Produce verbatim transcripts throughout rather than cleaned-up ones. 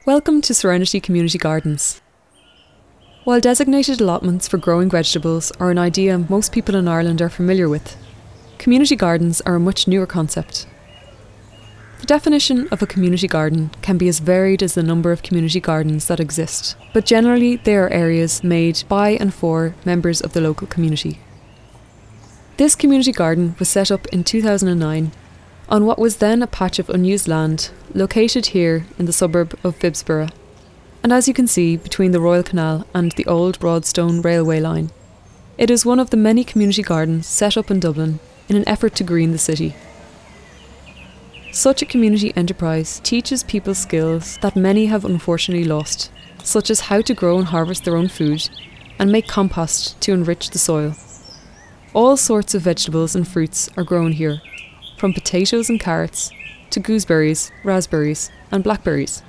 Welcome to Serenity Community Gardens. While designated allotments for growing vegetables are an idea most people in Ireland are familiar with, community gardens are a much newer concept. The definition of a community garden can be as varied as the number of community gardens that exist, but generally they are areas made by and for members of the local community. This community garden was set up in two thousand nine on what was then a patch of unused land located here in the suburb of Phibsborough, and as you can see between the Royal Canal and the old Broadstone railway line, it is one of the many community gardens set up in Dublin in an effort to green the city. Such a community enterprise teaches people skills that many have unfortunately lost, such as how to grow and harvest their own food and make compost to enrich the soil. All sorts of vegetables and fruits are grown here, from potatoes and carrots to gooseberries, raspberries and blackberries.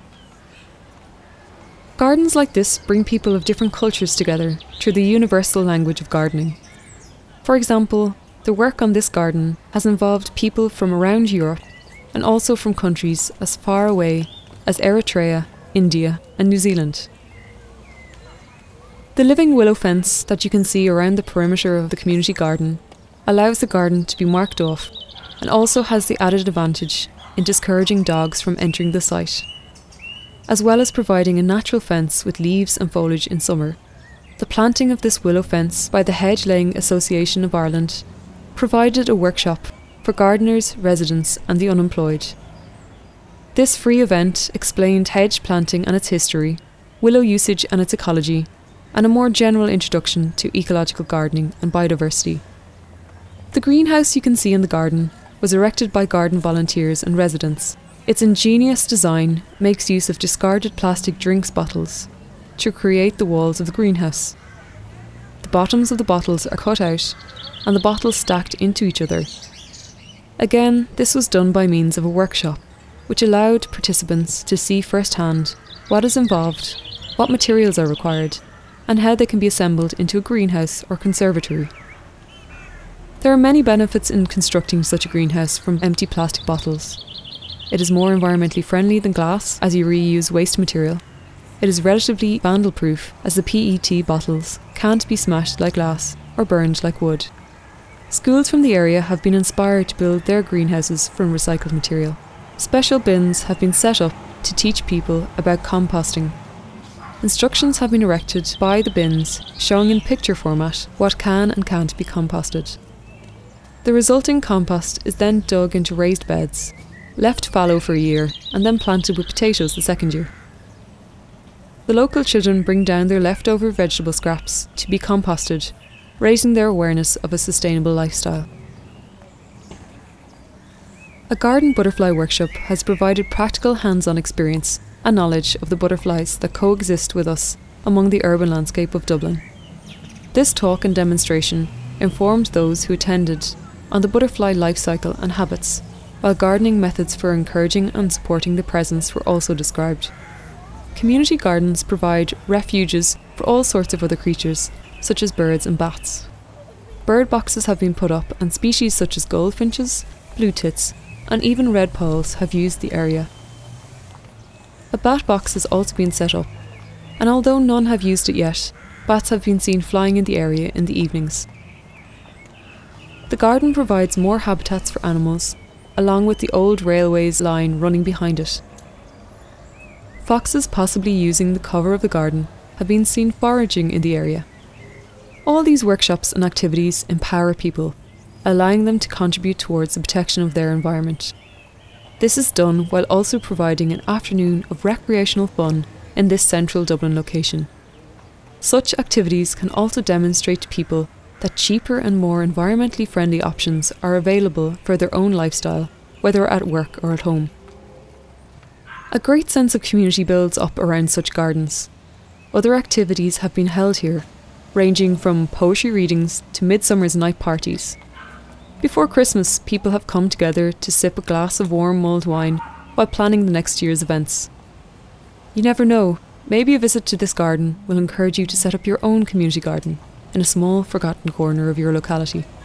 Gardens like this bring people of different cultures together through the universal language of gardening. For example, the work on this garden has involved people from around Europe and also from countries as far away as Eritrea, India and New Zealand. The living willow fence that you can see around the perimeter of the community garden allows the garden to be marked off and also has the added advantage in discouraging dogs from entering the site. As well as providing a natural fence with leaves and foliage in summer, the planting of this willow fence by the Hedge Laying Association of Ireland provided a workshop for gardeners, residents and the unemployed. This free event explained hedge planting and its history, willow usage and its ecology, and a more general introduction to ecological gardening and biodiversity. The greenhouse you can see in the garden was erected by garden volunteers and residents. Its ingenious design makes use of discarded plastic drinks bottles to create the walls of the greenhouse. The bottoms of the bottles are cut out and the bottles stacked into each other. Again, this was done by means of a workshop, which allowed participants to see firsthand what is involved, what materials are required, and how they can be assembled into a greenhouse or conservatory. There are many benefits in constructing such a greenhouse from empty plastic bottles. It is more environmentally friendly than glass, as you reuse waste material. It is relatively vandal-proof, as the P E T bottles can't be smashed like glass or burned like wood. Schools from the area have been inspired to build their greenhouses from recycled material. Special bins have been set up to teach people about composting. Instructions have been erected by the bins showing in picture format what can and can't be composted. The resulting compost is then dug into raised beds, left fallow for a year and then planted with potatoes the second year. The local children bring down their leftover vegetable scraps to be composted, raising their awareness of a sustainable lifestyle. A garden butterfly workshop has provided practical hands-on experience and knowledge of the butterflies that coexist with us among the urban landscape of Dublin. This talk and demonstration informed those who attended on the butterfly life cycle and habits, while gardening methods for encouraging and supporting the presence were also described. Community gardens provide refuges for all sorts of other creatures, such as birds and bats. Bird boxes have been put up and species such as goldfinches, blue tits and even red poles have used the area. A bat box has also been set up, and although none have used it yet, bats have been seen flying in the area in the evenings. The garden provides more habitats for animals, along with the old railways line running behind it. Foxes, possibly using the cover of the garden, have been seen foraging in the area. All these workshops and activities empower people, allowing them to contribute towards the protection of their environment. This is done while also providing an afternoon of recreational fun in this central Dublin location. Such activities can also demonstrate to people that cheaper and more environmentally friendly options are available for their own lifestyle, whether at work or at home. A great sense of community builds up around such gardens. Other activities have been held here, ranging from poetry readings to midsummer's night parties. Before Christmas, people have come together to sip a glass of warm mulled wine while planning the next year's events. You never know, maybe a visit to this garden will encourage you to set up your own community garden in a small, forgotten corner of your locality.